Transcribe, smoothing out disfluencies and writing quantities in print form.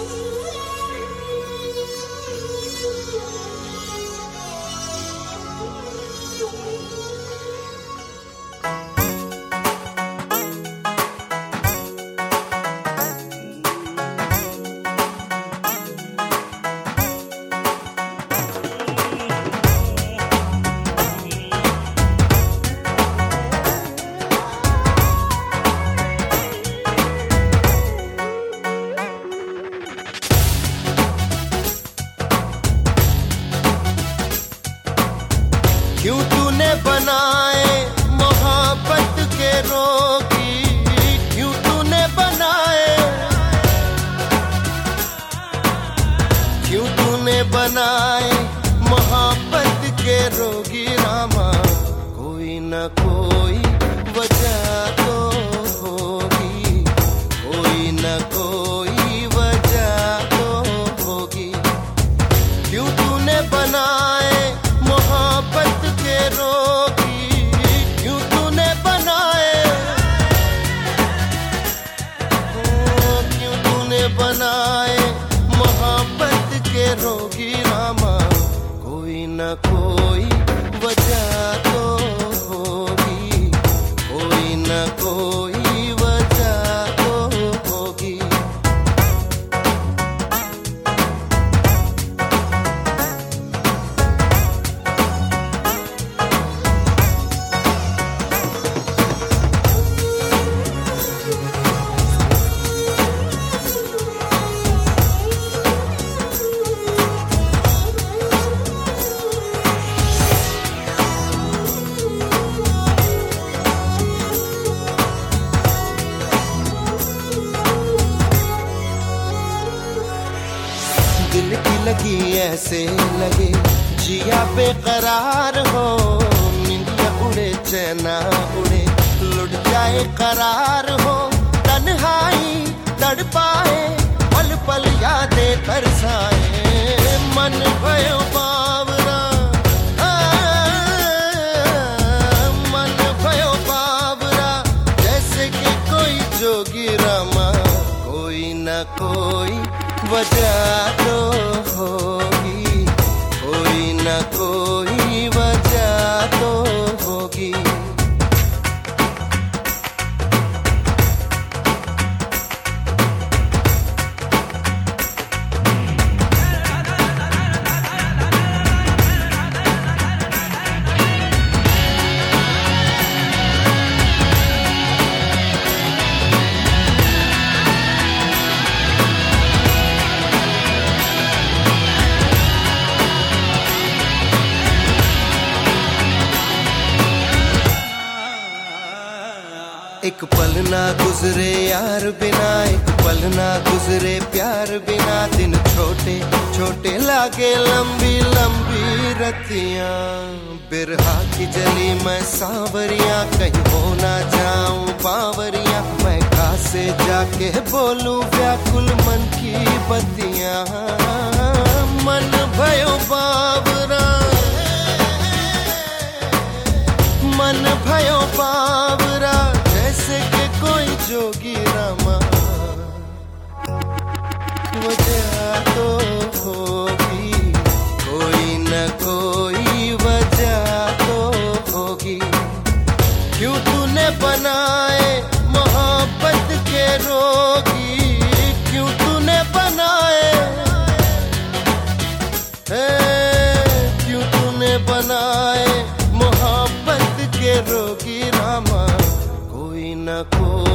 क्यों तूने बनाए मोहब्बत के रोगी, क्यों तूने बनाए, क्यों तूने बनाए मोहब्बत के रोगी रामा। कोई न कोई वजह तो होगी, कोई न कोई वजह तो होगी। क्यों तूने बनाए मोहब्बत के रोगी, क्यों तूने बनाए, क्यों तूने बनाए मोहब्बत के रोगी रामा। कोई न कोई वजह तो होगी, कोई न कोई वजह तो होगी। दिल की लगी ऐसे लगे जिया बेकरार हो, निंदिया उड़े चैना उड़े लुट जाए करार हो। तन्हाई तड़पाए पल पल यादें तरसाए, मन भयो बावरा, मन भयो बावरा जैसे कि कोई जोगी रामा। कोई न कोई वजह तो होगी, कोई न कोई वजह तो होगी। एक पल ना गुजरे यार बिना, एक पल ना गुजरे प्यार बिना। दिन छोटे छोटे लागे लंबी लंबी रतियां, बिरहा की जली मैं सांवरियां। कहीं हो ना जाऊं बावरियां, मैं कहाँ से जाके बोलूं व्याकुल मन की बत्तियां। मन भयो बावरा, मन भयो बावरा जैसे कि कोई जोगी रामा। वजह तो होगी, कोई न कोई वजह तो होगी। क्यों तूने बनाए मोहब्बत के रोगी, क्यों तूने बनाए, क्यों तूने बनाए मोहब्बत के रोगी रामा। कोई न कोई